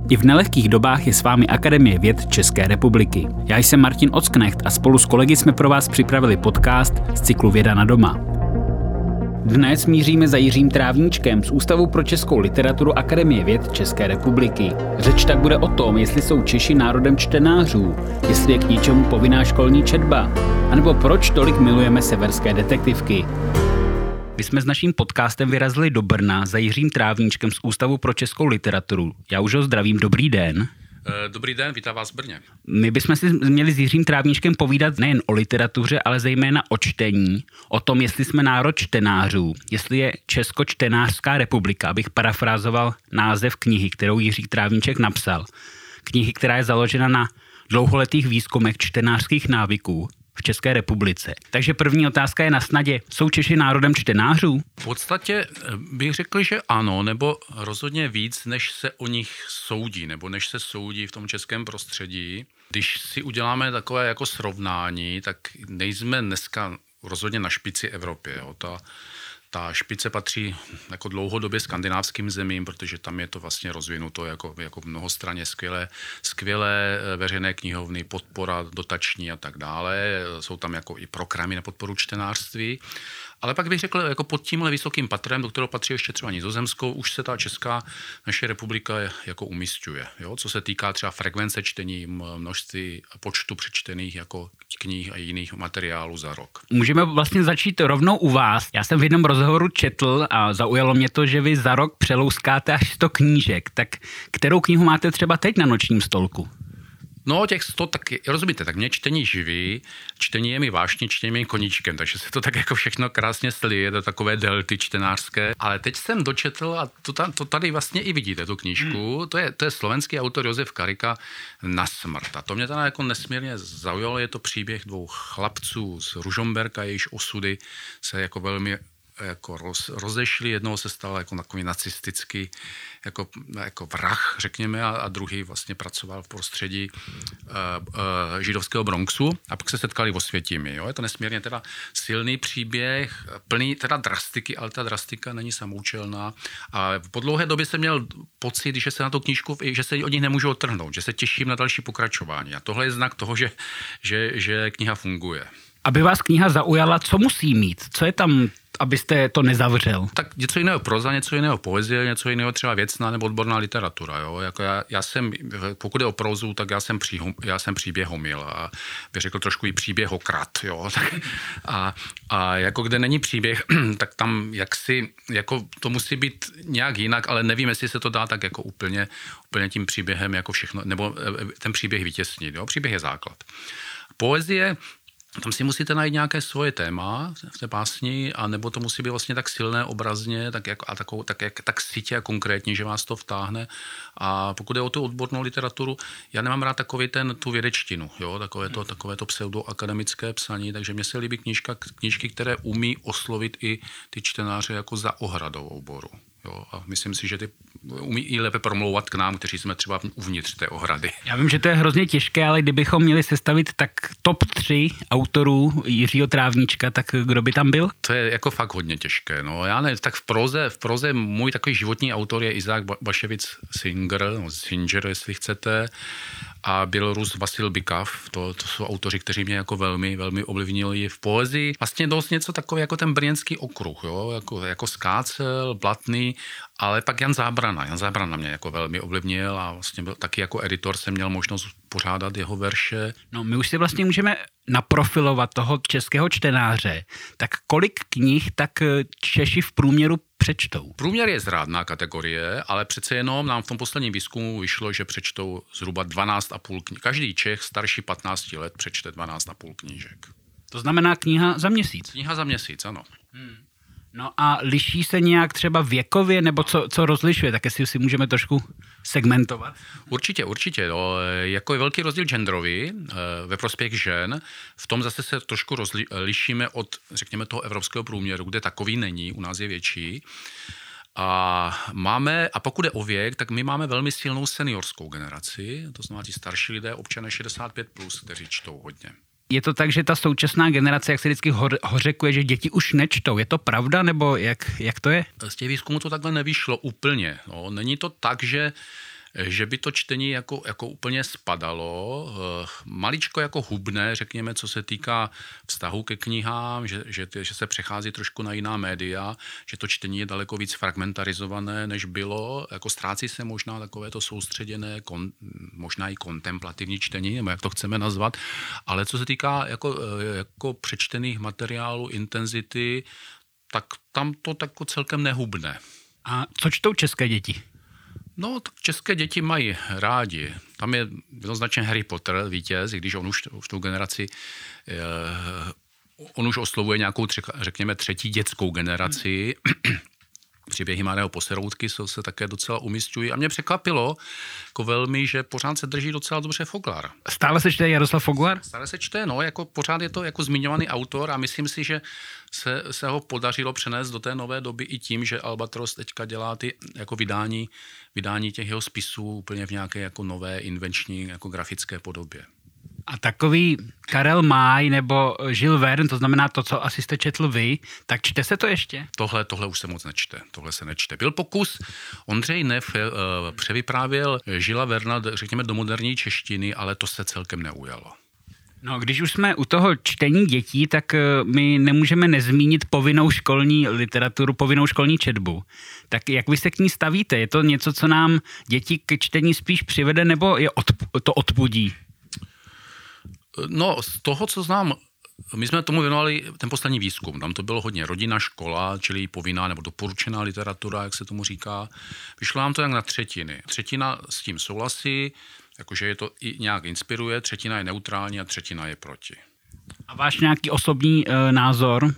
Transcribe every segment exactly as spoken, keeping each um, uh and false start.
I v nelehkých dobách je s vámi Akademie věd České republiky. Já jsem Martin Ocknecht a spolu s kolegy jsme pro vás připravili podcast z cyklu Věda na doma. Dnes míříme za Jiřím Trávníčkem z Ústavu pro českou literaturu Akademie věd České republiky. Řeč tak bude o tom, jestli jsou Češi národem čtenářů, jestli je k něčemu povinná školní četba, anebo proč tolik milujeme severské detektivky. My jsme s naším podcastem vyrazili do Brna za Jiřím Trávníčkem z Ústavu pro českou literaturu. Já už ho zdravím, dobrý den. Dobrý den, vítám vás v Brně. My bychom si měli s Jiřím Trávníčkem povídat nejen o literatuře, ale zejména o čtení, o tom, jestli jsme národ čtenářů, jestli je Česko-čtenářská republika, abych parafrázoval název knihy, kterou Jiří Trávníček napsal. Knihy, která je založena na dlouholetých výzkumech čtenářských návyků v České republice. Takže první otázka je na snadě. Jsou Češi národem čtenářů? V podstatě bych řekl, že ano, nebo rozhodně víc, než se o nich soudí, nebo než se soudí v tom českém prostředí. Když si uděláme takové jako srovnání, tak nejsme dneska rozhodně na špici Evropy. Jo. Ta, ta špice patří jako dlouhodobě skandinávským zemím, protože tam je to vlastně rozvinuto jako, jako mnohostranně skvělé, skvělé veřejné knihovny, podpora dotační a tak dále. Jsou tam jako i programy na podporu čtenářství. Ale pak bych řekl, jako pod tímhle vysokým patrem, do kterého patří ještě třeba Nizozemskou, už se ta česká naše republika jako umisťuje. Jo? Co se týká třeba frekvence čtení, množství počtu přečtených jako knih a jiných materiálů za rok. Můžeme vlastně začít rovnou u vás. Já jsem v jednom rozhovoru četl a zaujalo mě to, že vy za rok přelouskáte až sto knížek. Tak kterou knihu máte třeba teď na nočním stolku? No, těch sto taky, rozumíte, tak mě čtení živí, čtení je mi vášně, čtení je mi koníčkem, takže se to tak jako všechno krásně slije do takové delty čtenářské. Ale teď jsem dočetl, a to, to tady vlastně i vidíte, tu knížku, hmm. to, je, to je slovenský autor Josef Karika Na smrt. A to mě teda jako nesmírně zaujalo, je to příběh dvou chlapců z Ružomberka, jejichž osudy se jako velmi jako roz, rozešli, jednoho se stal jako takový nacistický jako, jako vrah, řekněme, a, a druhý vlastně pracoval v prostředí uh, uh, židovského Bronxu a pak se setkali v Osvětimi. Jo? Je to nesmírně teda silný příběh, plný teda drastiky, ale ta drastika není samoučelná. A po dlouhé době jsem měl pocit, že se na tu knížku, že se od nich nemůžu odtrhnout, že se těším na další pokračování. A tohle je znak toho, že, že, že kniha funguje. Aby vás kniha zaujala, co musí mít? Co je tam, abyste to nezavřel? Tak něco jiného proza, něco jiného poezie, něco jiného třeba věcná nebo odborná literatura. Jo? Jako já, já jsem, pokud je o prozu, tak já jsem, pří, já jsem příběhomil a bych řekl trošku i příběhokrat. Jo? A, a jako kde není příběh, tak tam jaksi, jako to musí být nějak jinak, ale nevím, jestli se to dá tak jako úplně, úplně tím příběhem jako všechno, nebo ten příběh vytěsnit. Jo? Příběh je základ. Poezie, tam si musíte najít nějaké svoje téma v té básni, a nebo to musí být vlastně tak silné obrazně, tak, jak, a takovou, tak, jak, tak sitě a konkrétně, že vás to vtáhne. A pokud je o tu odbornou literaturu, já nemám rád takový ten, tu vědečtinu, jo? Takové to, takové to pseudoakademické psaní, takže mně se líbí knížka, knížky, které umí oslovit i ty čtenáře jako za ohradou oboru. Jo, a myslím si, že ty umí i lépe promlouvat k nám, kteří jsme třeba uvnitř té ohrady. Já vím, že to je hrozně těžké, ale kdybychom měli sestavit tak top tři autorů Jiřího Trávníčka, tak kdo by tam byl? To je jako fakt hodně těžké. No, já ne, tak v proze, v proze můj takový životní autor je Izák Baševic Singer, no, Singer, jestli chcete, a Bělorus Vasil Bikav. To, to jsou autoři, kteří mě jako velmi, velmi ovlivnili v poezii. Vlastně dost něco takové jako ten brněnský okruh, jo? Jako, jako Skácel, Blatný, ale pak Jan Zábrana. Jan Zábrana mě jako velmi ovlivnil a vlastně byl taky jako editor jsem měl možnost pořádat jeho verše. No, my už si vlastně můžeme naprofilovat toho českého čtenáře. Tak kolik knih tak Češi v průměru přečtou? Průměr je zrádná kategorie, ale přece jenom nám v tom posledním výzkumu vyšlo, že přečtou zhruba dvanáct a půl knih. Každý Čech starší patnáct let přečte dvanáct a půl knížek. To znamená kniha za měsíc? Kniha za měsíc, ano. Hmm. No a liší se nějak třeba věkově, nebo co, co rozlišuje? Tak jestli si můžeme trošku segmentovat. Určitě, určitě. No, jako je velký rozdíl genderový ve prospěch žen. V tom zase se trošku rozli, lišíme od, řekněme, toho evropského průměru, kde takový není, u nás je větší. A máme, a pokud je o věk, tak my máme velmi silnou seniorskou generaci, to znamená ti starší lidé, občané šedesát pět plus, kteří čtou hodně. Je to tak, že ta současná generace, jak se vždycky hořekuje, že děti už nečtou. Je to pravda, nebo jak, jak to je? Z těch výzkumů to takhle nevyšlo úplně. No, není to tak, že že by to čtení jako, jako úplně spadalo, maličko jako hubné, řekněme, co se týká vztahu ke knihám, že, že, že se přechází trošku na jiná média, že to čtení je daleko víc fragmentarizované, než bylo, jako ztrácí se možná takové to soustředěné, kon, možná i kontemplativní čtení, nebo jak to chceme nazvat, ale co se týká jako, jako přečtených materiálů, intenzity, tak tam to tak celkem nehubne. A co čtou české děti? No, tak české děti mají rádi. Tam je jednoznačně Harry Potter vítěz, i když on už v tu generaci, on už oslovuje nějakou, řekněme, třetí dětskou generaci. Příběhy Malého Poseroutky se také docela umisťují. A mě překvapilo jako velmi, že pořád se drží docela dobře Foglar. Stále se čte Jaroslav Foglar? Stále se čte, no, jako pořád je to jako zmiňovaný autor a myslím si, že se, se ho podařilo přenést do té nové doby i tím, že Albatros teďka dělá ty jako vydání, vydání těch jeho spisů úplně v nějaké jako nové invenční jako grafické podobě. A takový Karel May nebo Jules Verne, to znamená to, co asi jste četl vy, tak čte se to ještě? Tohle, tohle už se moc nečte. Tohle se nečte. Byl pokus, Ondřej Neff uh, převyprávěl Žila Verna, řekněme, do moderní češtiny, ale to se celkem neujalo. No, když už jsme u toho čtení dětí, tak my nemůžeme nezmínit povinnou školní literaturu, povinnou školní četbu. Tak jak vy se k ní stavíte? Je to něco, co nám děti k čtení spíš přivede, nebo je odp- to odpudí? No, z toho, co znám, my jsme tomu věnovali ten poslední výzkum. Tam to bylo hodně rodina, škola, čili povinná nebo doporučená literatura, jak se tomu říká. Vyšlo nám to jak na třetiny. Třetina s tím souhlasí, jakože je to i nějak inspiruje, třetina je neutrální a třetina je proti. A váš nějaký osobní e, názor?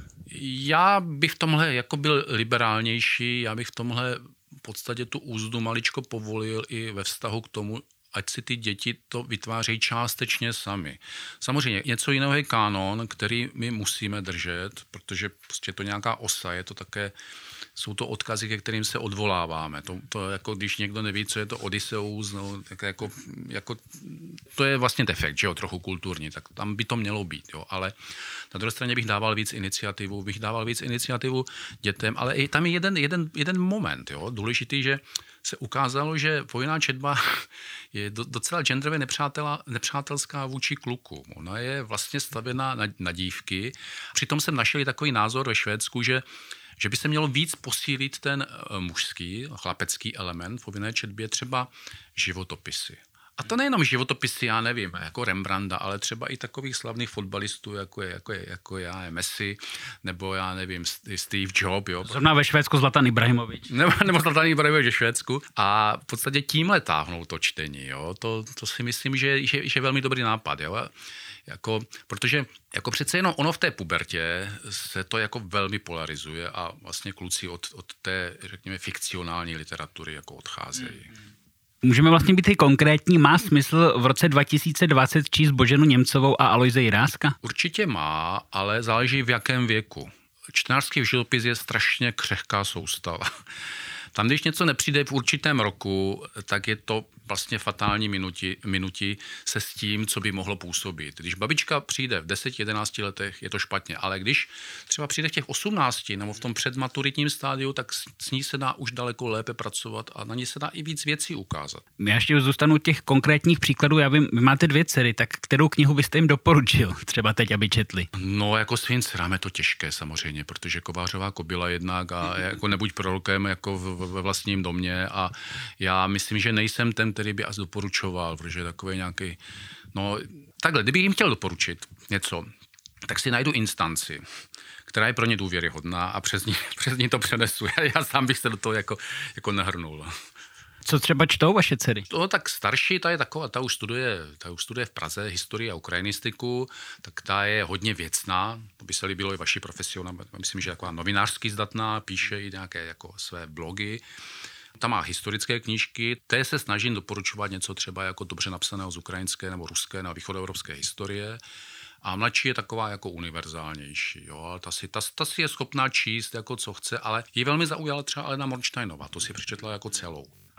Já bych v tomhle jako byl liberálnější, já bych v tomhle v podstatě tu úzdu maličko povolil i ve vztahu k tomu, ať si ty děti to vytvářejí částečně sami. Samozřejmě něco jiného je kánon, který my musíme držet, protože prostě to nějaká osa, je to také, jsou to odkazy, ke kterým se odvoláváme. To, to jako když někdo neví, co je to Odysseus, no, tak jako, jako, to je vlastně defekt, že jo, trochu kulturní, tak tam by to mělo být, jo, ale na druhé straně bych dával víc iniciativu, bych dával víc iniciativu dětem, ale i tam je jeden, jeden, jeden moment, jo, důležitý, že se ukázalo, že povinná četba je docela genderově nepřátelská vůči kluku. Ona je vlastně stavěná na, na dívky. Přitom jsem našel takový názor ve Švédsku, že, že by se mělo víc posílit ten mužský, chlapecký element v povinné četbě, třeba životopisy. A to nejenom životopisy, já nevím, jako Rembrandta, ale třeba i takových slavných fotbalistů, jako je, jako je, jako já, je Messi, nebo já nevím, Steve Jobs. Jo. Zrovna ve Švédsku Zlatan Ibrahimovič. Nebo, nebo Zlatan Ibrahimovič ve Švédsku. A v podstatě tímhle táhnou to čtení. Jo. To, to si myslím, že, že, že je velmi dobrý nápad. Jo. Jako, protože jako přece jenom ono v té pubertě se to jako velmi polarizuje a vlastně kluci od, od té, řekněme, fikcionální literatury jako odcházejí. Hmm. Můžeme vlastně být i konkrétní. Má smysl v roce dva tisíce dvacet číst Boženu Němcovou a Alojze Jiráska? Určitě má, ale záleží v jakém věku. Čtenářský životopis je strašně křehká soustava. Tam, když něco nepřijde v určitém roku, tak je to vlastně fatální minuti, minuti se s tím, co by mohlo působit. Když babička přijde v deseti jedenácti letech, je to špatně, ale když třeba přijde v těch osmnácti nebo v tom předmaturitním stádiu, tak s ní se dá už daleko lépe pracovat a na ní se dá i víc věcí ukázat. Já ještě zůstanu těch konkrétních příkladů. Já vím, vy máte dvě dcery, tak kterou knihu byste jim doporučil třeba teď, aby četli? No, jako svým dcerám je to těžké samozřejmě, protože Kovářová kobyla jednak a jako nebuď prorokem jako ve vlastním domě a já myslím, že nejsem ten, který by asi doporučoval, protože je takový nějaký, no takhle, kdybych jim chtěl doporučit něco, tak si najdu instanci, která je pro ně důvěryhodná a přes ní, přes ní to přenesu. Já sám bych se do toho jako, jako nahrnul. Co třeba čtou vaše dcery? No tak starší, ta je taková, ta už studuje, ta už studuje v Praze historii a ukrajinistiku, tak ta je hodně věcná, to by se líbilo i vaší profesionál, myslím, že je taková novinářsky zdatná, píše i nějaké jako své blogy. Ta má historické knížky, té se snažím doporučovat něco třeba jako dobře napsaného z ukrajinské nebo ruské nebo východoevropské historie. A mladší je taková jako univerzálnější. Jo? Ta, si, ta, ta si je schopná číst jako co chce, ale ji velmi zaujala třeba Alena Mornsteinová, to si přečetla jako celou.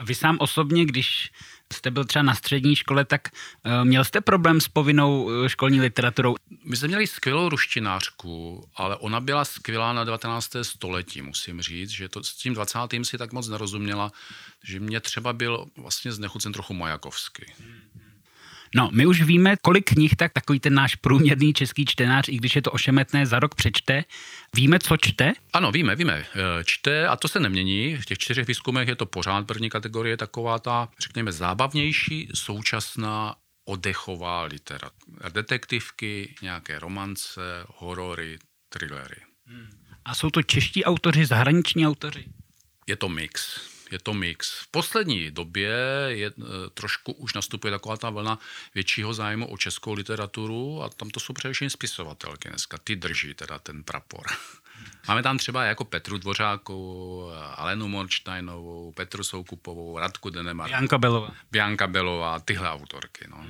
A vy sám osobně, když jste byl třeba na střední škole, tak uh, měl jste problém s povinnou uh, školní literaturou? My jsme měli skvělou ruštinářku, ale ona byla skvělá na devatenáctém století, musím říct, že to s tím dvacátým si tak moc nerozuměla, že mě třeba byl vlastně znechucen trochu Majakovský. No, my už víme, kolik knih tak takový ten náš průměrný český čtenář, i když je to ošemetné, za rok přečte. Víme, co čte? Ano, víme, víme. Čte a to se nemění. V těch čtyřech výzkumech je to pořád první kategorie, taková ta, řekněme, zábavnější, současná oddechová literatura. Detektivky, nějaké romance, horory, thrillery. A jsou to čeští autoři, zahraniční autoři? Je to mix. Je to mix. V poslední době je, trošku už nastupuje taková ta vlna většího zájmu o českou literaturu a tam to jsou především spisovatelky dneska. Ty drží teda ten prapor. Máme tam třeba jako Petru Dvořákovou, Alenu Mornsteinovou, Petru Soukupovou, Radku Denemark. Bianca Belová. Bianca Belová, tyhle autorky. No.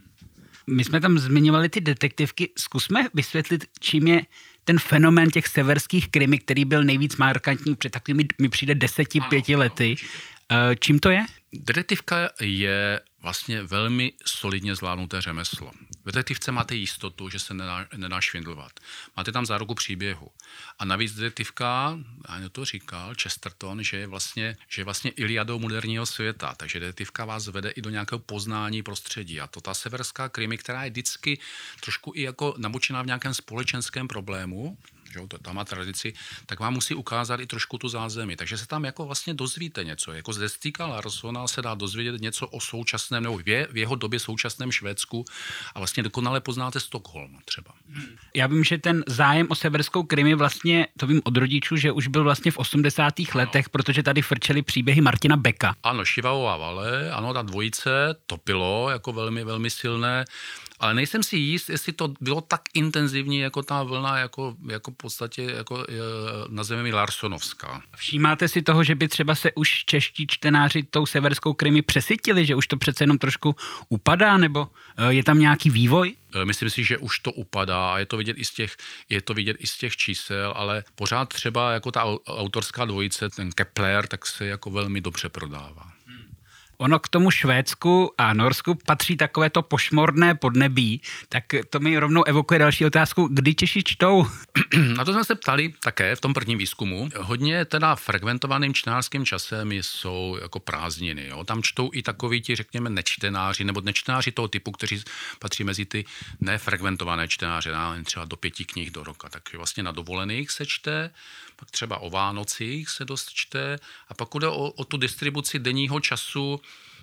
My jsme tam zmiňovali ty detektivky. Zkusme vysvětlit, čím je ten fenomén těch severských krimi, který byl nejvíc markantní před takovými, mi přijde deseti, ano, pěti lety. Ano, čím to je? Detektivka je vlastně velmi solidně zvládnuté řemeslo. V detektivce máte jistotu, že se nedá, nedá švindlovat. Máte tam záruku příběhu. A navíc detektivka, já to říkal, Chesterton, že je vlastně, že je vlastně Iliadou moderního světa. Takže detektivka vás vede i do nějakého poznání prostředí. A to ta severská krimi, která je vždycky trošku i jako namočená v nějakém společenském problému, že to tam má tradici, tak vám musí ukázat i trošku tu zázemí. Takže se tam jako vlastně dozvíte něco. Jako z Stiega Larssona se dá dozvědět něco o současném, nebo v jeho době současném Švédsku a vlastně dokonale poznáte Stockholm třeba. Já vím, že ten zájem o severskou krimi vlastně, to vím od rodičů, že už byl vlastně v osmdesátých letech, protože tady frčely příběhy Martina Becka. Ano, Šivavová Vale, ano, ta dvojice, to bylo jako velmi, velmi silné. Ale nejsem si jist, jestli to bylo tak intenzivní, jako ta vlna, jako, jako v podstatě jako, nazveme Larssonovská. Všímáte si toho, že by třeba se už čeští čtenáři tou severskou krimi přesytili, že už to přece jenom trošku upadá, nebo je tam nějaký vývoj? Myslím si, že už to upadá a je to vidět i z těch, je to vidět i z těch čísel, ale pořád třeba jako ta autorská dvojice, ten Kepler, tak se jako velmi dobře prodává. Ono k tomu Švédsku a Norsku patří takové to pošmorné podnebí, tak to mi rovnou evokuje další otázku, kdy Češi čtou? Na to jsme se ptali také v tom prvním výzkumu. Hodně teda frekventovaným čtenářským časem jsou jako prázdniny. Jo. Tam čtou i takoví ti, řekněme, nečtenáři, nebo nečtenáři toho typu, kteří patří mezi ty nefrekventované čtenáře, třeba do pěti knih do roka. Takže vlastně na dovolených se čte, pak třeba o Vánocích se dost čte a pak jde o, o tu distribuci denního času,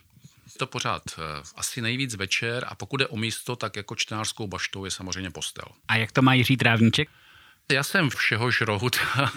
to pořád asi nejvíc večer a pokud jde o místo, tak jako čtenářskou baštou je samozřejmě postel. A jak to má Jiří Trávníček? Já jsem všeho žrout,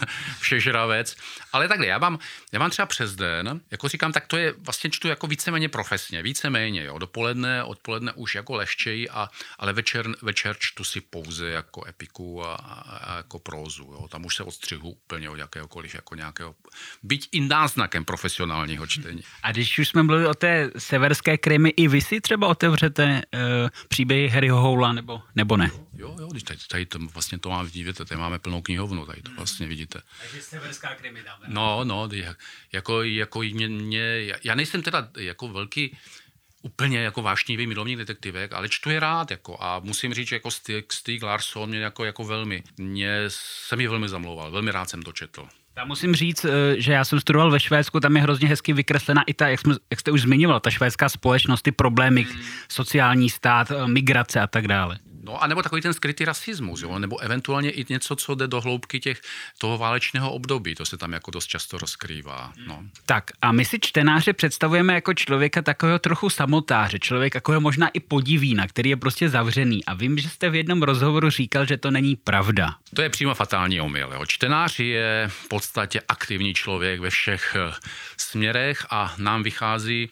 všežravec, ale takhle, já mám, já mám třeba přes den, jako říkám, tak to je, vlastně čtu jako víceméně profesně, víceméně, jo, dopoledne, odpoledne už jako lehčeji, a, ale večer, večer čtu si pouze jako epiku a, a jako prózu, jo, tam už se odstřihu úplně od jakéhokoliv, jako nějakého, byť i náznakem profesionálního čtení. A když už jsme mluvili o té severské krimi, i vy si třeba otevřete uh, příběhy Harryho Howla, nebo, nebo ne? Jo, jo, když tady, tady to, vlastně to mám vidíte, tady máme plnou knihovnu, tady to vlastně vidíte. Takže severská krimi dáme. No, no, jako, jako mě, mě, já nejsem teda jako velký, úplně jako vášnivý milovník detektivek, ale čtu je rád, jako, a musím říct, že jako Stieg Larsson mě jako, jako velmi, mě se mi velmi zamlouval, velmi rád jsem to četl. Já musím říct, že já jsem studoval ve Švédsku, tam je hrozně hezky vykreslena i ta, jak, jsme, jak jste už zmiňoval, ta švédská společnost, ty problémy, hmm. sociální stát, migrace a tak dále. No a nebo takový ten skrytý rasismus, jo? Nebo eventuálně i něco, co jde do hloubky těch, toho válečného období, to se tam jako dost často rozkrývá. No. Tak a my si čtenáře představujeme jako člověka takového trochu samotáře, člověk takového možná i podivína, který je prostě zavřený, a vím, že jste v jednom rozhovoru říkal, že to není pravda. To je přímo fatální omyl. Jo? Čtenář je v podstatě aktivní člověk ve všech směrech a nám vychází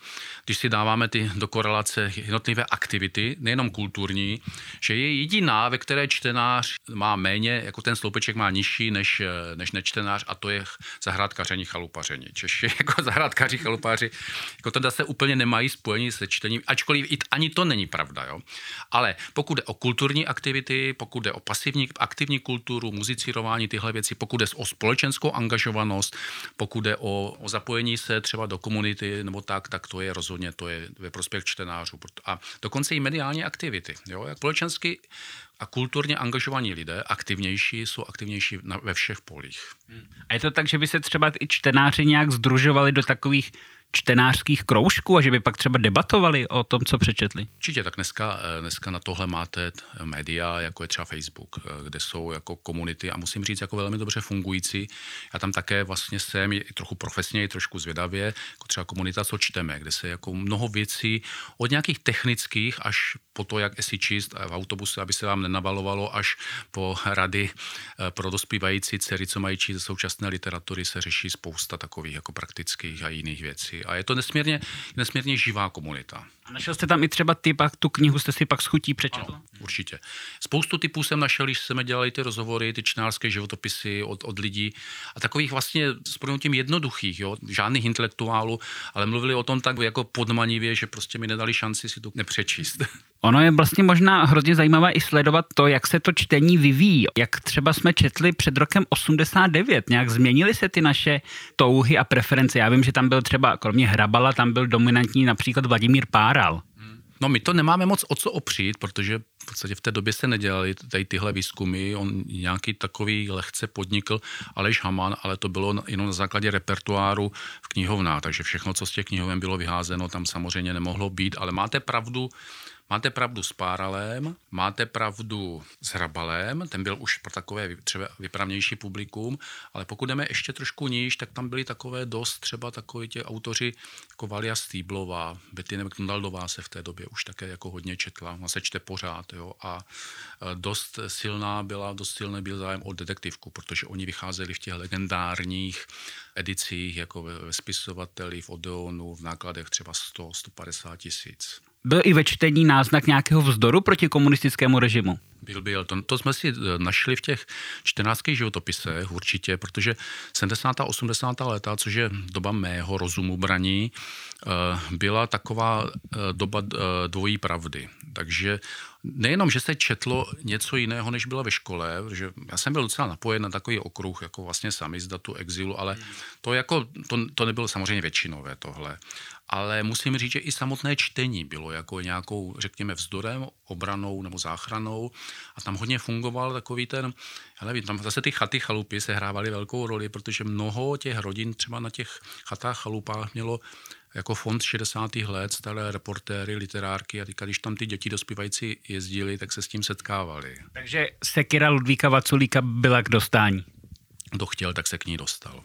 když si dáváme ty do korelace jednotlivé aktivity, nejenom kulturní, že je jediná, ve které čtenář má méně, jako ten sloupeček má nižší než, než nečtenář, a to je zahrádkaření, chalupaření. Češi jako zahrádkaři, chalupáři, jako teda se úplně nemají spojení se čtením, ačkoliv i ani to není pravda. Jo? Ale pokud jde o kulturní aktivity, pokud jde o pasivní, aktivní kulturu, muzicírování, tyhle věci, pokud jde o společenskou angažovanost, pokud jde o, o zapojení se třeba do komunity nebo tak, tak to je rozhodně, to je ve prospěch čtenářů. A dokonce i mediální aktivity. Jo? Jak společensky a kulturně angažovaní lidé, aktivnější, jsou aktivnější na, ve všech polích. A je to tak, že by se třeba i čtenáři nějak sdružovali do takových čtenářských kroužků a že by pak třeba debatovali o tom, co přečetli? Určitě, tak dneska, dneska na tohle máte média, jako je třeba Facebook, kde jsou jako komunity a musím říct, jako velmi dobře fungující. Já tam také vlastně jsem i trochu profesně, i trošku zvědavě, jako třeba komunita Co čteme, kde se jako mnoho věcí od nějakých technických až po to, jak si číst v autobuse, aby se vám nenavalovalo, až po rady pro dospívající dcery, co mají číst ze současné literatury, se řeší spousta takových jako praktických a jiných věcí. A je to nesmírně, nesmírně živá komunita. A našel jste tam i třeba ty, pak tu knihu jste si pak s chutí přečetl? Ano, určitě. Spoustu typů jsem našel, když jsme dělali ty rozhovory, ty čtenářské životopisy od, od lidí a takových vlastně s proměnutím jednoduchých, jo, žádných intelektuálů, ale mluvili o tom tak jako podmanivě, že prostě mi nedali šanci si to nepřečíst. Ono je vlastně možná hrozně zajímavé i sledovat to, jak se to čtení vyvíjí. Jak třeba jsme četli před rokem osmdesát devět, nějak změnily se ty naše touhy a preference. Já vím, že tam byl třeba, kromě Hrabala, tam byl dominantní například Vladimír Páral. No my to nemáme moc o co opřít, protože v podstatě v té době se nedělaly tady tyhle výzkumy. On nějaký takový lehce podnikl Aleš Haman, ale to bylo jenom na základě repertoáru v knihovnách, takže všechno, co z těch knihoven bylo vyházeno, tam samozřejmě nemohlo být, ale máte pravdu, Máte pravdu s Páralem, máte pravdu s Hrabalem, ten byl už pro takové třeba vypravnější publikum, ale pokud jdeme ještě trošku níž, tak tam byly takové dost třeba takoví ti autoři jako Valia Stýblová, Betty McDonaldová se v té době už také jako hodně četla, ona se čte pořád, jo, a dost silná byla, dost silný byl zájem o detektivku, protože oni vycházeli v těch legendárních edicích, jako ve spisovateli, v Odeonu, v nákladech třeba sto, sto padesát tisíc. Byl i ve čtení náznak nějakého vzdoru proti komunistickému režimu? Byl, byl. To, to jsme si našli v těch čtenářských životopisech určitě, protože sedmdesátá osmdesátá léta, což je doba mého rozumu braní, byla taková doba dvojí pravdy. Takže nejenom, že se četlo něco jiného, než bylo ve škole, že já jsem byl docela napojen na takový okruh, jako vlastně samizdatu, exilu, ale to, jako, to, to nebylo samozřejmě většinové tohle. Ale musím říct, že i samotné čtení bylo jako nějakou, řekněme, vzdorem, obranou nebo záchranou a tam hodně fungoval takový ten, já nevím, tam zase ty chaty, chalupy se hrávaly velkou roli, protože mnoho těch rodin třeba na těch chatách, chalupách mělo jako fond šedesátých let, staré reportéry, literárky a teďka, když tam ty děti dospívající jezdili, tak se s tím setkávali. Takže sekira Ludvíka Vaculíka byla k dostání. Kdo chtěl, tak se k ní dostal.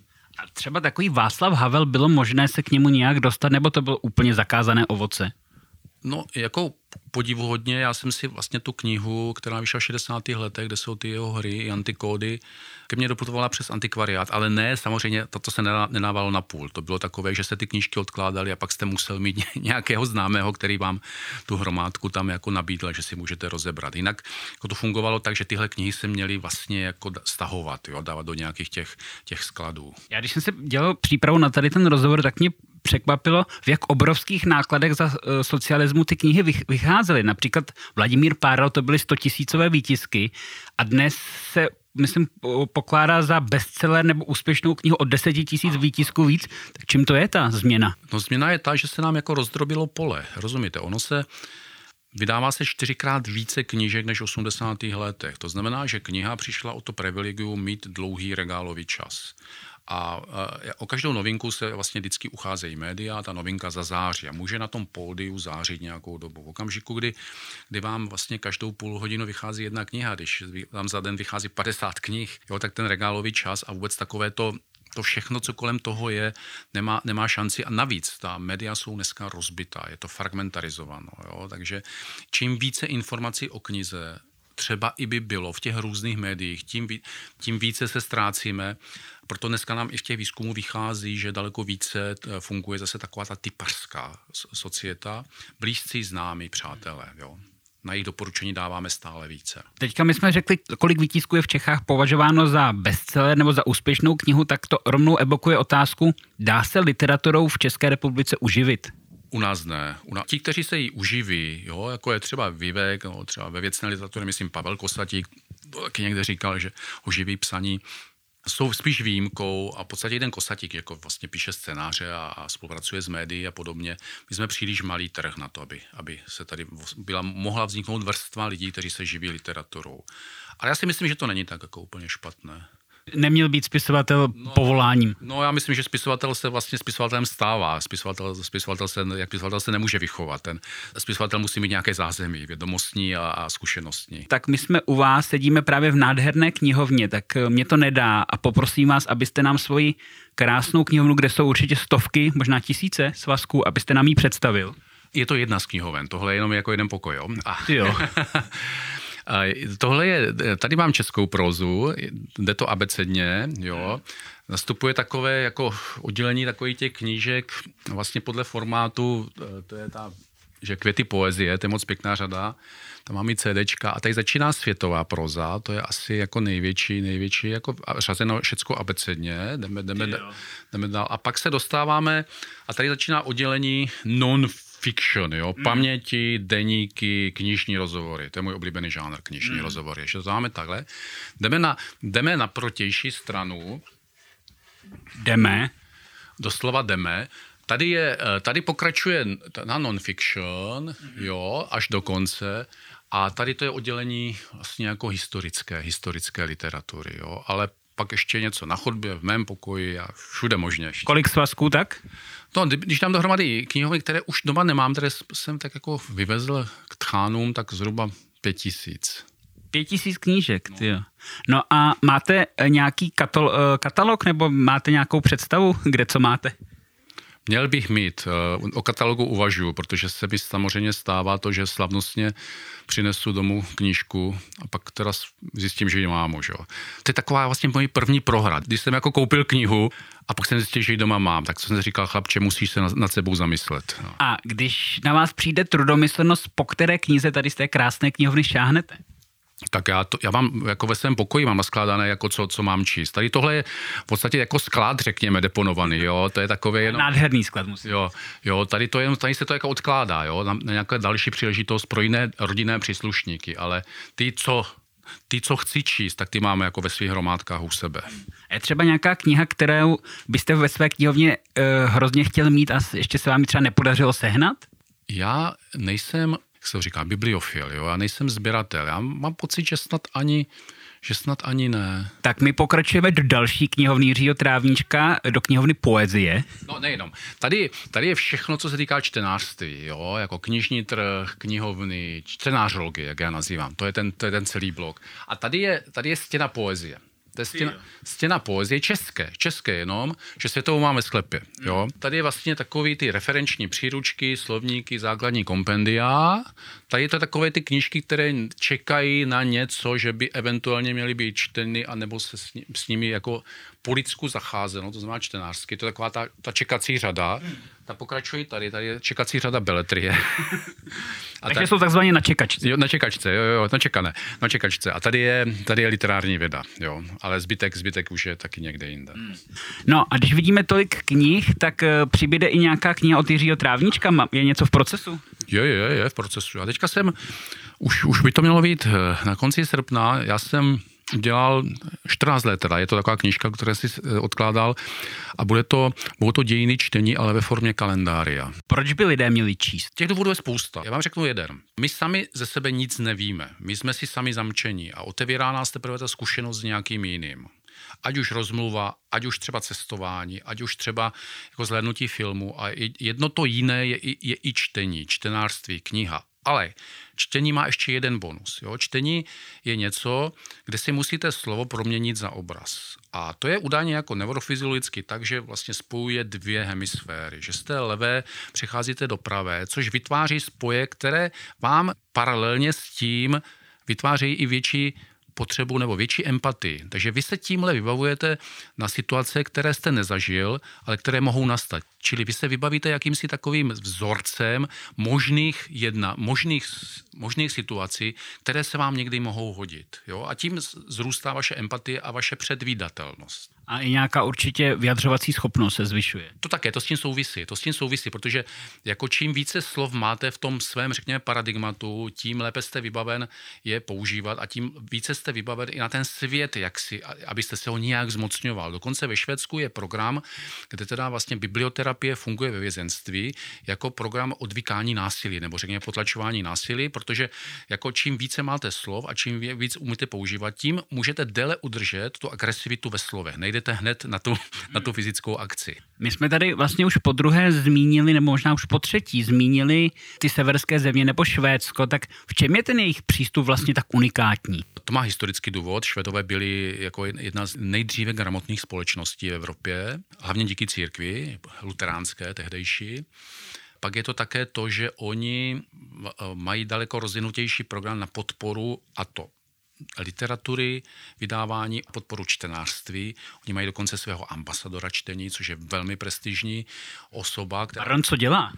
A třeba takový Václav Havel, bylo možné se k němu nějak dostat, nebo to bylo úplně zakázané ovoce? No, jako podivuhodně, já jsem si vlastně tu knihu, která vyšla v šedesátých letech, kde jsou ty jeho hry i antikódy, ke mně doputovala přes antikvariát, ale ne, samozřejmě toto se nenávalo na půl. To bylo takové, že se ty knížky odkládaly a pak jste musel mít nějakého známého, který vám tu hromádku tam jako nabídl, že si můžete rozebrat. Jinak jako to fungovalo tak, že tyhle knihy se měly vlastně jako stahovat, jo, dávat do nějakých těch, těch skladů. Já když jsem si dělal přípravu na tady ten rozhovor, tak mě překvapilo, v jak obrovských nákladech za uh, socialismu ty knihy vycházely. Například Vladimír Páral, to byly stotisícové výtisky a dnes se, myslím, pokládá za bestseller nebo úspěšnou knihu o deset tisíc výtisků víc. Tak čím to je ta změna? No změna je ta, že se nám jako rozdrobilo pole. Rozumíte? Ono se vydává se čtyřikrát více knížek než v osmdesátých letech. To znamená, že kniha přišla o to privilegium mít dlouhý regálový čas. A o každou novinku se vlastně vždycky ucházejí média, ta novinka zazáří a může na tom pódiu zářit nějakou dobu. V okamžiku, kdy, kdy vám vlastně každou půl hodinu vychází jedna kniha, když vám za den vychází padesát knih, jo, tak ten regálový čas a vůbec takové to, to všechno, co kolem toho je, nemá, nemá šanci. A navíc, ta média jsou dneska rozbitá, je to fragmentarizováno. Jo, takže čím více informací o knize třeba i by bylo v těch různých médiích, tím, tím více se ztrácíme. Proto dneska nám i v těch výzkumů vychází, že daleko více funguje zase taková ta typařská societa, blízcí známí přátelé, jo. Na jejich doporučení dáváme stále více. Teďka my jsme řekli, kolik výtisků je v Čechách považováno za bestseller nebo za úspěšnou knihu, tak to rovnou evokuje otázku, dá se literaturou v České republice uživit? U nás ne. U nás, ti, kteří se jí uživí, jo, jako je třeba Vivek, no, třeba ve věcné literatuře, myslím Pavel Kosatík, taky někde říkal, že oživí psaní, jsou spíš výjimkou a v podstatě ten Kosatík jako vlastně píše scénáře a, a spolupracuje s médií a podobně. My jsme příliš malý trh na to, aby, aby se tady byla, mohla vzniknout vrstva lidí, kteří se živí literaturou. Ale já si myslím, že to není tak jako úplně špatné. Neměl být spisovatel no, povoláním. No já myslím, že spisovatel se vlastně spisovatelem stává. Spisovatel, spisovatel se, jak spisovatel se nemůže vychovat. Ten spisovatel musí mít nějaké zázemí, vědomostní a, a zkušenostní. Tak my jsme u vás, sedíme právě v nádherné knihovně, tak mě to nedá a poprosím vás, abyste nám svoji krásnou knihovnu, kde jsou určitě stovky, možná tisíce svazků, abyste nám ji představil. Je to jedna z knihoven, tohle je jenom jako jeden pokoj, jo? A. jo. Tohle je, tady mám českou prózu, jde to abecedně, jo. Nastupuje takové jako oddělení takových těch knížek vlastně podle formátu, to je ta, že Květy poezie, to je moc pěkná řada, tam mám i CDčka a tady začíná světová próza, to je asi jako největší, největší, jako řazeno všecko abecedně, jdeme, jdeme, jdeme dál a pak se dostáváme a tady začíná oddělení non fiction, jo, hmm. paměti, deníky, knižní rozhovory. To je můj oblíbený žánr, knižní hmm. rozhovory. Ještě to máme takhle. Jdeme na, jdeme na protější stranu. Jdeme. Doslova jdeme. Tady, je, tady pokračuje na non-fiction, hmm. jo, až do konce. A tady to je oddělení vlastně jako historické, historické literatury, jo. Ale pak ještě něco na chodbě, v mém pokoji a všude možně ještě. Kolik svazků tak? No, když dám dohromady knihovny, které už doma nemám, které jsem tak jako vyvezl k tchánům, tak zhruba pět tisíc. Pět tisíc knížek, no. Tyjo. No a máte nějaký katal- katalog, nebo máte nějakou představu, kde co máte? Měl bych mít, o katalogu uvažuji, protože se mi samozřejmě stává to, že slavnostně přinesu domů knížku a pak teda zjistím, že ji mám už. Jo. To je taková vlastně moje první prohra. Když jsem jako koupil knihu a pak jsem zjistil, že ji doma mám, tak jsem si říkal, chlapče, musíš se nad sebou zamyslet. No. A když na vás přijde trudomyslnost, po které knize tady z té krásné knihovny šáhnete? Tak já, to, já mám jako ve svém pokoji mám naskládané jako co, co mám číst. Tady tohle je v podstatě jako sklad, řekněme, deponovaný, jo, to je takové jenom... Nádherný sklad musím. Jo, jo, tady to je, tady se to jako odkládá, jo, na, na nějaké další příležitost pro jiné rodinné příslušníky, ale ty, co... Ty, co chci číst, tak ty máme jako ve svých hromádkách u sebe. Je třeba nějaká kniha, kterou byste ve své knihovně uh, hrozně chtěl mít a ještě se vám třeba nepodařilo sehnat? Já nejsem, jak se to říká, bibliofil, jo? Já nejsem sběratel. Já mám pocit, že snad ani, že snad ani ne. Tak my pokračujeme do další knihovny Jiřího Trávníčka, do knihovny poezie. No nejenom. Tady, tady je všechno, co se týká čtenářství, jo? Jako knižní trh, knihovny, čtenářologie, jak já nazývám. To je ten, to je ten celý blok. A tady je, tady je stěna poezie. To je stěna, stěna poezie české, české jenom, že světovou máme v sklepě. Jo? Tady je vlastně takový ty referenční příručky, slovníky, základní kompendia. Tady je to takové ty knížky, které čekají na něco, že by eventuálně měly být čteny, anebo se s, ní, s nimi jako po lidsku zacházeno, to znamená čtenářsky. To je taková ta, ta čekací řada. Ta pokračuje tady, tady je čekací řada beletrie. A takže ta, jsou takzvaně na čekačce. Jo, na čekačce, jo, jo, na čekané, na čekačce. A tady je, tady je literární věda, jo. Ale zbytek, zbytek už je taky někde jinde. Hmm. No a když vidíme tolik knih, tak uh, přibyde i nějaká kniha od Jiřího Trávníčka? Je něco v procesu? Jo, je, je v procesu. A teďka jsem, už, už by to mělo být na konci srpna, já jsem dělal čtrnáct let, teda je to taková knížka, kterou si odkládal a bude to, budou to dějiny čtení, ale ve formě kalendária. Proč by lidé měli číst? Těch důvodů je spousta. Já vám řeknu jeden. My sami ze sebe nic nevíme. My jsme si sami zamčení a otevírá nás teprve ta zkušenost s nějakým jiným. Ať už rozmluva, ať už třeba cestování, ať už třeba jako zhlédnutí filmu a jedno to jiné je, je, je i čtení, čtenářství, kniha. Ale čtení má ještě jeden bonus. Jo? Čtení je něco, kde si musíte slovo proměnit za obraz. A to je údajně jako neurofyziologicky tak, že vlastně spojuje dvě hemisféry. Že z té levé přecházíte do pravé, což vytváří spoje, které vám paralelně s tím vytvářejí i větší potřebu nebo větší empatii. Takže vy se tímhle vybavujete na situace, které jste nezažil, ale které mohou nastat. Čili vy se vybavíte jakýmsi takovým vzorcem možných jedna, možných, možných situací, které se vám někdy mohou hodit. Jo? A tím zrůstá vaše empatie a vaše předvídatelnost. A i nějaká určitě vyjadřovací schopnost se zvyšuje. To také, to s tím souvisí, to s tím souvisí, protože jako čím více slov máte v tom svém, řekněme, paradigmatu, tím lépe jste vybaven je používat a tím více jste vybaven i na ten svět, jak si, abyste se ho nějak zmocňoval. Dokonce ve Švédsku je program, kde teda vlastně biblioterapie funguje ve vězenství jako program odvykání násilí, nebo řekněme potlačování násilí, protože jako čím více máte slov a čím víc umíte používat, tím můžete déle udržet tu agresivitu ve slovech. Nejdete hned na tu, na tu fyzickou akci. My jsme tady vlastně už po druhé zmínili, nebo možná už po třetí zmínili ty severské země nebo Švédsko, tak v čem je ten jejich přístup vlastně tak unikátní? To má historický důvod. Švédové byli jako jedna z nejdříve gramotných společností v Evropě, hlavně díky církvi, luteránské tehdejší. Pak je to také to, že oni mají daleko rozvinutější program na podporu a to literatury, vydávání a podporu čtenářství. Oni mají dokonce svého ambasadora čtení, což je velmi prestižní osoba. Která... Aron, co dělá?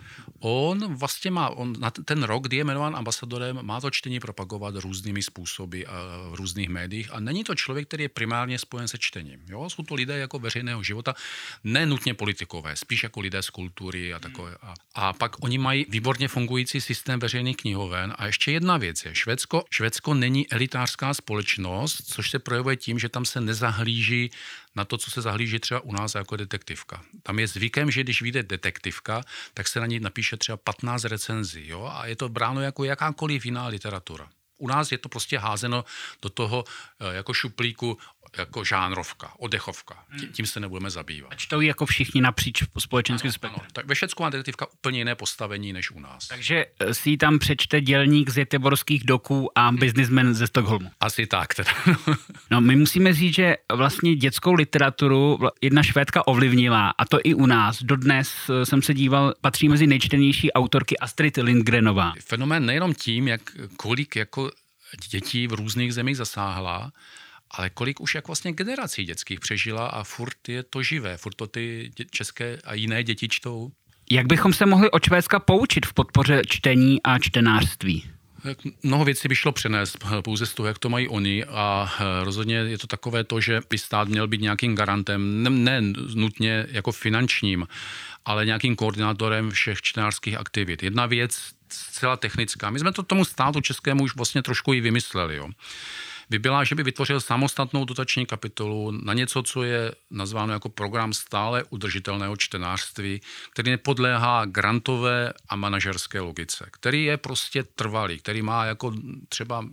On vlastně má, on na ten rok, kdy je jmenován ambasadorem, má to čtení propagovat různými způsoby v různých médiích a není to člověk, který je primárně spojen se čtením. Jo? Jsou to lidé jako veřejného života, ne nutně politikové, spíš jako lidé z kultury a takové. A, a pak oni mají výborně fungující systém veřejných knihoven a ještě jedna věc je, Švédsko, Švédsko není elitářská společnost, což se projevuje tím, že tam se nezahlíží na to, co se zahlíží třeba u nás jako detektivka. Tam je zvykem, že když vyjde detektivka, tak se na ní napíše třeba patnáct recenzí, jo? A je to bráno jako jakákoliv jiná literatura. U nás je to prostě házeno do toho jako šuplíku, jako žánrovka, oddechovka. Tím se nebudeme zabývat. A čtou jako všichni napříč společenským spektrem. Tak ve Švédsku má detektivka úplně jiné postavení než u nás. Takže si tam přečte dělník z Göteborských doků a businessman ze Stockholmu. Asi tak teda. No, my musíme říct, že vlastně dětskou literaturu jedna Švédka ovlivnila, a to i u nás. Dodnes jsem se díval, patří mezi nejčtenější autorky Astrid Lindgrenová. Fenomén nejenom tím, jak kolik jako dětí v různých zemích zasáhla, ale kolik už jak vlastně generací dětských přežila a furt je to živé, furt to ty české a jiné děti čtou. Jak bychom se mohli od Švédska poučit v podpoře čtení a čtenářství? Mnoho věcí by šlo přenést pouze z toho, jak to mají oni a rozhodně je to takové to, že by stát měl být nějakým garantem, ne, ne nutně jako finančním, ale nějakým koordinátorem všech čtenářských aktivit. Jedna věc zcela technická. My jsme to tomu státu českému už vlastně trošku i vymysleli, jo. by byla, že by vytvořil samostatnou dotační kapitolu na něco, co je nazváno jako program stále udržitelného čtenářství, který nepodléhá grantové a manažerské logice, který je prostě trvalý, který má jako třeba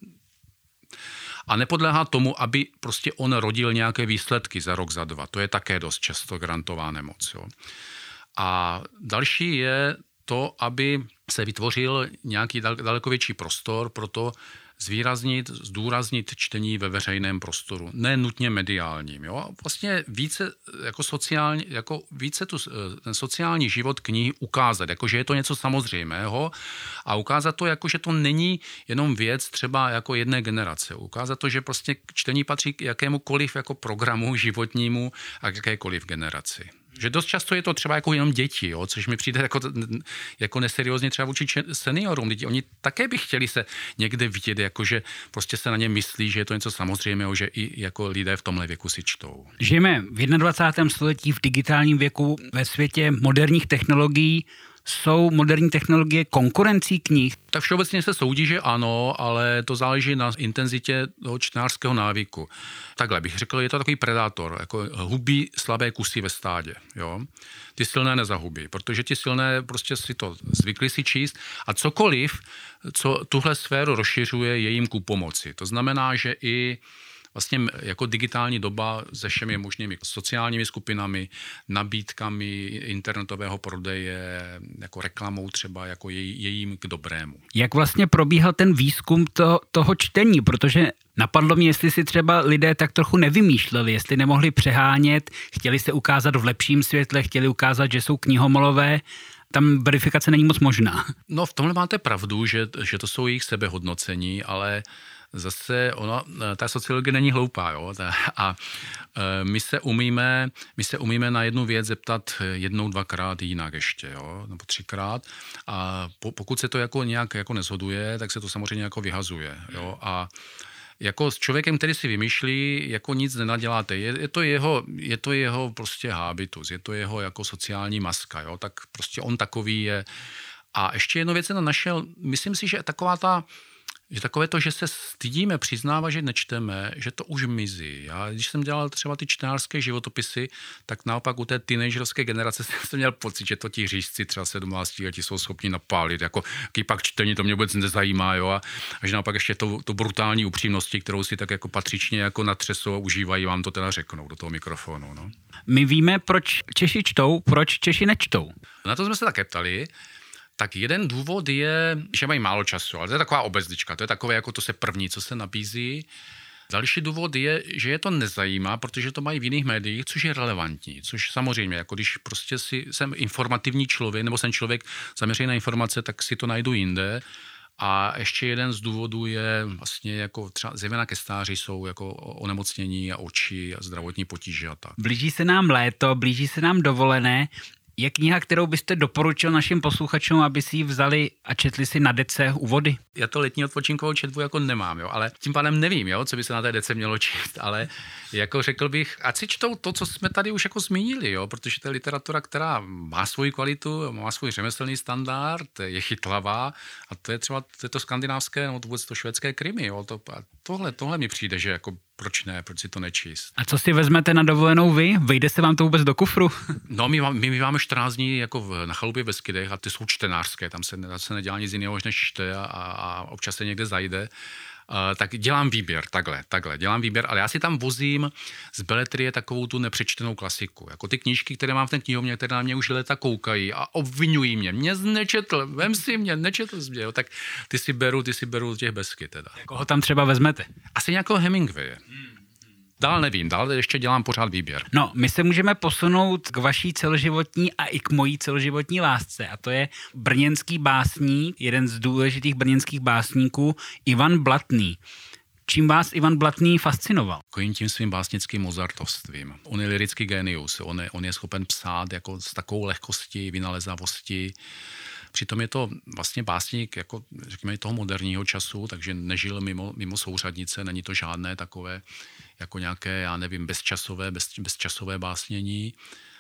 a nepodléhá tomu, aby prostě on rodil nějaké výsledky za rok, za dva. To je také dost často grantová nemoc. Jo. A další je to, aby se vytvořil nějaký daleko větší prostor pro to zvýraznit, zdůraznit čtení ve veřejném prostoru, ne nutně mediálním. Jo? Vlastně více, jako sociální, jako více tu, ten sociální život knihy ukázat, jako že je to něco samozřejmého a ukázat to, jako že to není jenom věc třeba jako jedné generace. Ukázat to, že prostě čtení patří k jakémukoliv jako programu životnímu a k jakékoliv generaci. Že dost často je to třeba jako jenom děti, jo, což mi přijde jako, jako neseriózně třeba vůči seniorům. Lidi, oni také by chtěli se někde vidět, jako že prostě se na ně myslí, že je to něco samozřejmého, že i jako lidé v tomhle věku si čtou. Žijeme v dvacátém prvním století v digitálním věku ve světě moderních technologií. Jsou moderní technologie konkurencí knih? Tak všeobecně se soudí, že ano, ale to záleží na intenzitě toho čtenářského návyku. Takhle bych řekl, je to takový predátor, jako hubí slabé kusy ve stádě. Jo? Ty silné nezahubí, protože ti silné prostě si to zvykli si číst a cokoliv, co tuhle sféru rozšiřuje, je jim ku pomoci. To znamená, že i vlastně jako digitální doba se všemi možnými sociálními skupinami, nabídkami internetového prodeje, jako reklamou třeba, jako jej, jejím k dobrému. Jak vlastně probíhal ten výzkum to, toho čtení? Protože napadlo mě, jestli si třeba lidé tak trochu nevymýšleli, jestli nemohli přehánět, chtěli se ukázat v lepším světle, chtěli ukázat, že jsou knihomolové. tam verifikace není moc možná. No v tomhle máte pravdu, že, že to jsou jejich sebehodnocení, ale zase ono, ta sociologie není hloupá, jo? A my se umíme, my se umíme na jednu věc zeptat jednou, dvakrát jinak ještě, jo? Nebo třikrát. A pokud se to jako nějak jako neshoduje, tak se to samozřejmě jako vyhazuje, jo? A jako s člověkem, který si vymýšlí, jako nic nenaděláte. Je, je, to jeho, je to jeho prostě habitus, je to jeho jako sociální maska, jo? Tak prostě on takový je. A ještě jednu věc jsem našel, myslím si, že taková ta že takové to, že se stydíme přiznávat, že nečteme, že to už mizí. Já, když jsem dělal třeba ty čtenářské životopisy, tak naopak u té teenagerské generace jsem měl pocit, že to ti říšci třeba sedmnáctiletí jsou schopni napálit. Jako, jaký pak čtení, to mě vůbec nezajímá. Jo? A, a že naopak ještě to, to brutální upřímnosti, kterou si tak jako patřičně jako natřesou a užívají, vám to teda řeknou do toho mikrofonu. No. My víme, proč Češi čtou, proč Češi nečtou. Na to jsme se také ptali. Tak jeden důvod je, že mají málo času, ale to je taková obezlička, to je takové jako to se první, co se nabízí. Další důvod je, že je to nezajímá, protože to mají v jiných médiích, což je relevantní, což samozřejmě, jako když prostě si, jsem informativní člověk, nebo jsem člověk zaměřený na informace, tak si to najdu jinde. A ještě jeden z důvodů je vlastně jako třeba zejména ke stáří jsou jako onemocnění a oči a zdravotní potíže a tak. Blíží se nám léto, blíží se nám dovolené. Je kniha, kterou byste doporučil našim posluchačům, aby si ji vzali a četli si na dece u vody? Já to letní odpočinkovou četbu jako nemám, jo, ale tím pádem nevím, jo, co by se na té dece mělo číst, ale jako řekl bych, ať si čtou to, co jsme tady už jako zmínili, jo, protože to je literatura, která má svoji kvalitu, má svůj řemeslný standard, je chytlavá a to je třeba to, je to skandinávské nebo to vůbec to švédské krimi, jo, to, a tohle, tohle mi přijde, že jako proč ne, proč si to nečíst. A co si vezmete na dovolenou vy? Vejde se vám to vůbec do kufru? No, my, my, my máme čtrnáct dní jako v, na chalupě ve Skydech a ty jsou čtenářské, tam se, tam se nedělá nic jiného, než čte a, a občas se někde zajde. Uh, tak dělám výběr, takhle, takhle, dělám výběr, ale já si tam vozím z beletrie takovou tu nepřečtenou klasiku. Jako ty knížky, které mám v té knihovně, které na mě už léta koukají a obvinují mě. Mě nečetl, vem si mě, nečetl jsi mě, jo, tak ty si beru, ty si beru těch Beskyt teda. Koho tam třeba vezmete? Asi nějakého Hemingwaye. Dál nevím, dál ještě dělám pořád výběr. No, my se můžeme posunout k vaší celoživotní a i k mojí celoživotní lásce a to je brněnský básník, jeden z důležitých brněnských básníků, Ivan Blatný. Čím vás Ivan Blatný fascinoval? Kojím tím svým básnickým mozartovstvím. On je lyrický génius, on je, on je schopen psát jako s takovou lehkostí, vynalezavostí. Přitom je to vlastně básník jako, řekněme, toho moderního času, takže nežil mimo, mimo souřadnice, není to žádné takové jako nějaké, já nevím, bezčasové, bez, bezčasové básnění.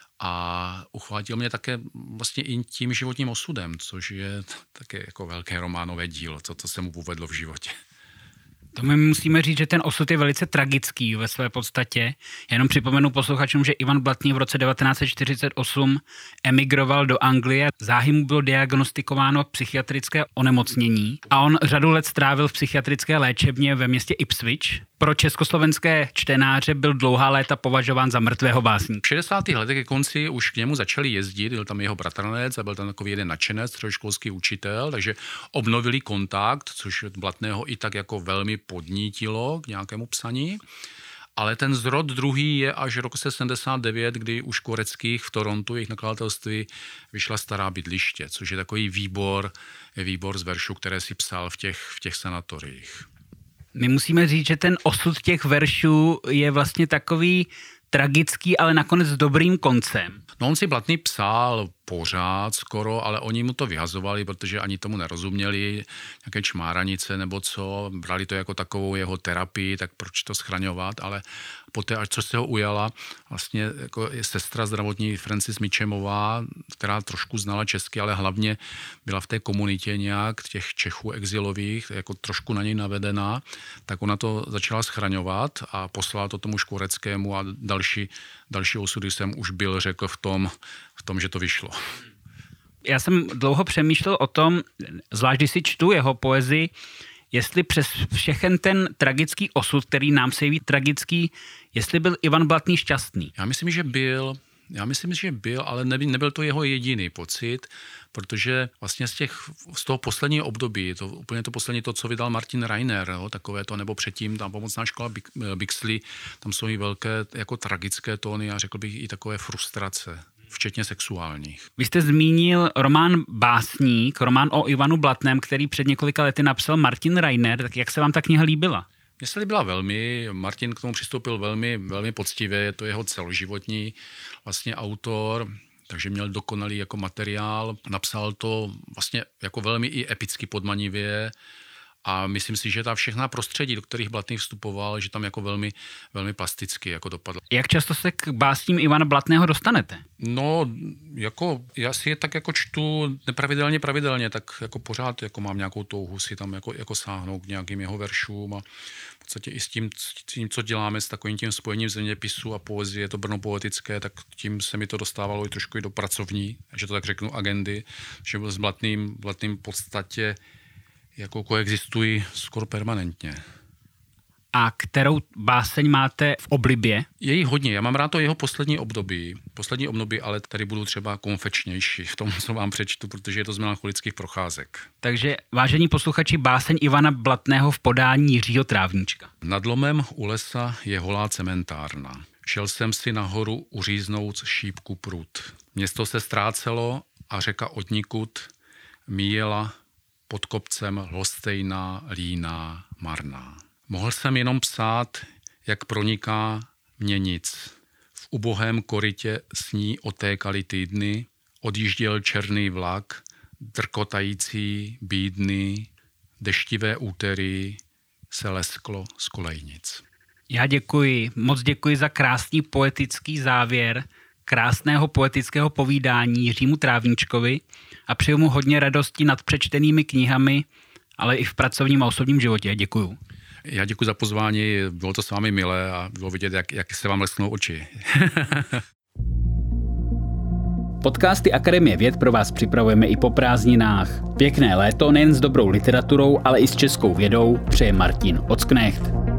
A uchvátil mě také vlastně i tím životním osudem, což je také jako velké románové dílo, co to se mu povedlo v životě. To my musíme říct, že ten osud je velice tragický ve své podstatě. Já jenom připomenu posluchačům, že Ivan Blatný v roce devatenáct set čtyřicet osm emigroval do Anglie. Záhy mu bylo diagnostikováno psychiatrické onemocnění a on řadu let strávil v psychiatrické léčebně ve městě Ipswich. Pro československé čtenáře byl dlouhá léta považován za mrtvého básníka. V šedesátých letech ke konci už k němu začali jezdit, byl tam jeho bratranec a byl tam takový jeden nadšenec, středoškolský učitel, takže obnovili kontakt, což Blatného i tak jako velmi podnítilo k nějakému psaní. Ale ten zrod druhý je až rok sedmdesát devět, kdy u Škvoreckých v Torontu, jejich nakladatelství, vyšla Stará bydliště, což je takový výbor, je výbor z veršů, které si psal v těch, v těch sanatoriích. My musíme říct, že ten osud těch veršů je vlastně takový tragický, ale nakonec s dobrým koncem. No on si Blatný psal pořád skoro, ale oni mu to vyhazovali, protože ani tomu nerozuměli, nějaké čmáranice nebo co, brali to jako takovou jeho terapii, tak proč to schraňovat, ale poté, až co se ho ujala, vlastně jako je sestra zdravotní Francis Mičemová, která trošku znala česky, ale hlavně byla v té komunitě nějak těch Čechů exilových, jako trošku na něj navedená, tak ona to začala schraňovat a poslala to tomu Škvoreckému a další, další osudy jsem už byl řekl v tom, v tom, že to vyšlo. Já jsem dlouho přemýšlel o tom, zvlášť když si čtu jeho poezii, jestli přes všechen ten tragický osud, který nám se jeví tragický, jestli byl Ivan Blatný šťastný. Já myslím, že byl, já myslím, že byl, ale nebyl, nebyl to jeho jediný pocit, protože vlastně z, těch, z toho posledního období, to úplně to poslední, to, co vydal Martin Reiner, jo, takové to, nebo předtím tam pomocná škola Bixley, tam jsou i velké jako tragické tóny a řekl bych i takové frustrace. včetně sexuálních. Vy jste zmínil román Básník, román o Ivanu Blatném, který před několika lety napsal Martin Reiner. Tak jak se vám ta kniha líbila? Mně se líbila velmi, Martin k tomu přistoupil velmi, velmi poctivě, je to jeho celoživotní vlastně autor, takže měl dokonalý jako materiál, napsal to vlastně jako velmi i epicky podmanivě a myslím si, že ta všechna prostředí, do kterých Blatný vstupoval, že tam jako velmi, velmi plasticky jako dopadl. Jak často se k básním Ivana Blatného dostanete? No, jako já si je tak jako čtu nepravidelně, pravidelně, tak jako pořád jako mám nějakou touhu si tam jako, jako sáhnout k nějakým jeho veršům a v podstatě i s tím, s tím, co děláme s takovým tím spojením zeměpisu a poezie, to Brno poetické, tak tím se mi to dostávalo i trošku i do pracovní, že to tak řeknu, agendy, že s Blatným, Blatným v podstatě jako koexistují skoro permanentně. A kterou báseň máte v oblibě? Je jí hodně. Já mám rád to jeho poslední období. Poslední období, ale tady budu třeba konfečnější v tom, co vám přečtu, protože je to z melancholických procházek. Takže, vážení posluchači, báseň Ivana Blatného v podání Jiřího Trávníčka. Nad lomem u lesa je holá cementárna. Šel jsem si nahoru uříznout šípku prut. Město se ztrácelo a řeka odnikud míjela pod kopcem lhostejná, líná, marná. Mohl jsem jenom psát, jak proniká mě nic. V ubohém korytě s ní otékaly týdny, odjížděl černý vlak, drkotající, bídný, deštivé úterý se lesklo z kolejnic. Já děkuji, moc děkuji za krásný poetický závěr krásného poetického povídání Jiřímu Trávníčkovi a přeju mu hodně radosti nad přečtenými knihami, ale i v pracovním a osobním životě. Děkuju. Já děkuji za pozvání, bylo to s vámi milé a bylo vidět, jak, jak se vám lesknou oči. Podcasty Akademie věd pro vás připravujeme i po prázdninách. Pěkné léto nejen s dobrou literaturou, ale i s českou vědou přeje Martin Ocknecht.